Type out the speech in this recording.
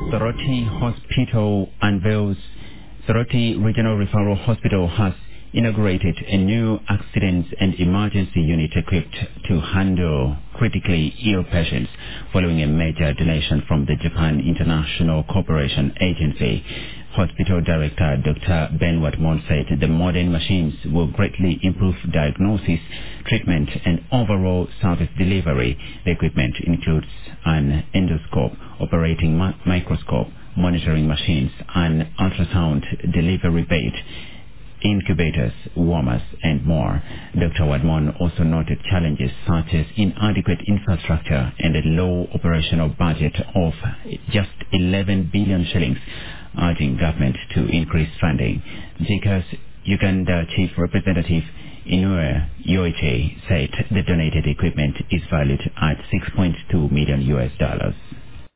Soroti Hospital unveils. Soroti Regional Referral Hospital has inaugurated a new accidents and emergency unit equipped to handle critically ill patients following a major donation from the Japan International Cooperation Agency. Hospital Director Dr. Ben Watmon said the modern machines will greatly improve diagnosis, treatment and overall service delivery. The equipment includes an endoscope, operating microscope, monitoring machines, an ultrasound delivery bed, incubators, warmers, and more. Dr. Wadmon also noted challenges such as inadequate infrastructure and a low operational budget of just 11 billion shillings, urging government to increase funding. JICA's Uganda Chief Representative Inoue Yoichi said the donated equipment is valued at $6.2 million.